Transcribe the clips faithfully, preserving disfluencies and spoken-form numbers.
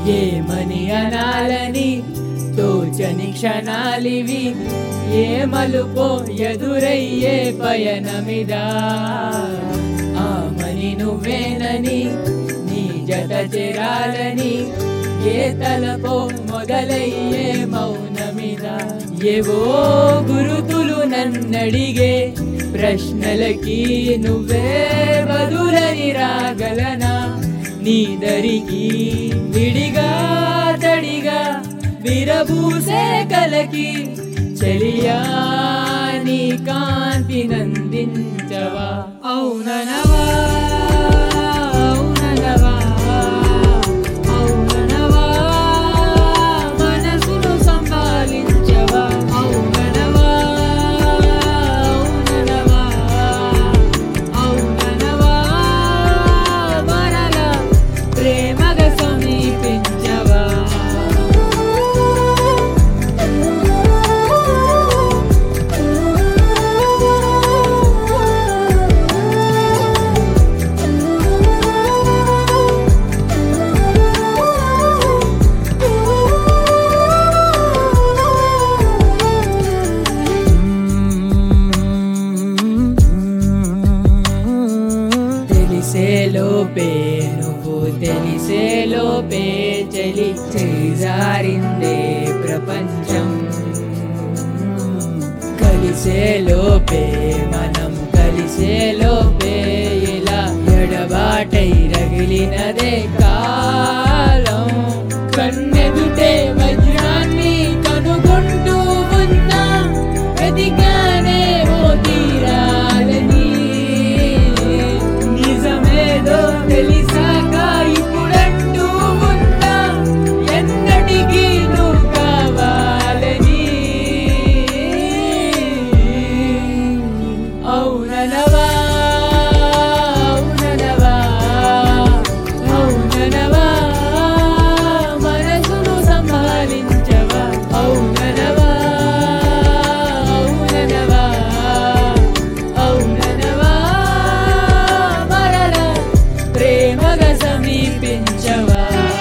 ఏమని అనాలని తోచని క్షణాలివి, ఏ మలుపో ఎదురయ్యే పయనమిదా. ఆమని నువ్వేనని నీ జత చేరాలని, ఏ తలపో మొదలయ్యే మౌనమిదా. ఏవో గురుతులు నన్నడిగే ప్రశ్నలకి నువ్వే బదులని రాగలనా. నీ దరికి విడిగా తడిగా విరబూసే కలకి చెలియా నీ కాంతి నందించవా. అవుననవా అవుననవా అవుననవా మనసును సంభాళించవా. అవుననవా అవుననవా అవుననవా మరలా ప్రేమగా సమీపించవా. తెలిసేలోపే నువ్వు తెలిసేలోపే చలి చేజారిందే ప్రపంచం. కలిసేలోపే మనం కలిసేలోపే ఇలా ఎడబాటై రగిలినదే కాలం. కన్నెదుటే వజ్రాన్ని కనుగొంటూ ఉన్నా వెతికానే ఓ తీరాలని. నిజమేదో తెలిసాక ఇప్పుడంటూ ఉన్నా ఎన్నటికీ నువ్వు కావాలని. అవుననవా అవుననవా అవుననవా మనసును సంభాళించవా. అవుననవా అవుననవా అవుననవా మరలా ప్రేమగా సమీపించవా.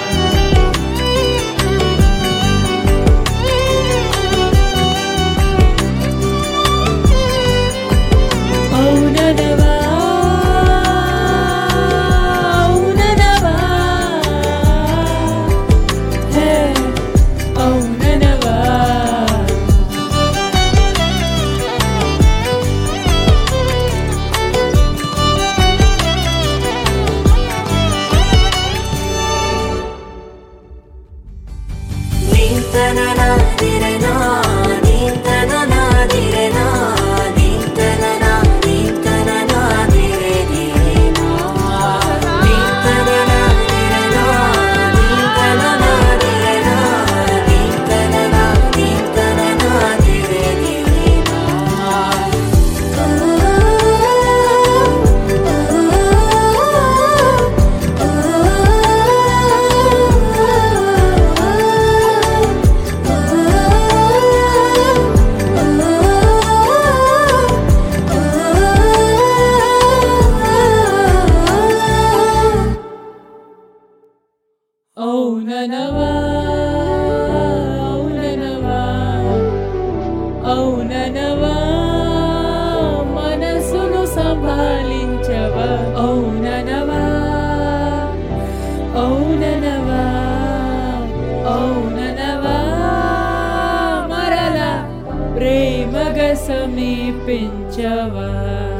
అవుననవా అవుననవా హే అవుననవా. నీంతననాదిరనా నీంతననాదిరనా నీంతననా నీంతననాదిరేనా నీంతననాదిరనా నీంతననాదిరనా నీంతననా నీంతననాదిరేనా. అవుననవా అవుననవా అవుననవా మనసును సంభాళించవా. అవుననవా అవుననవా అవుననవా మరలా ప్రేమగా సమీపించవా.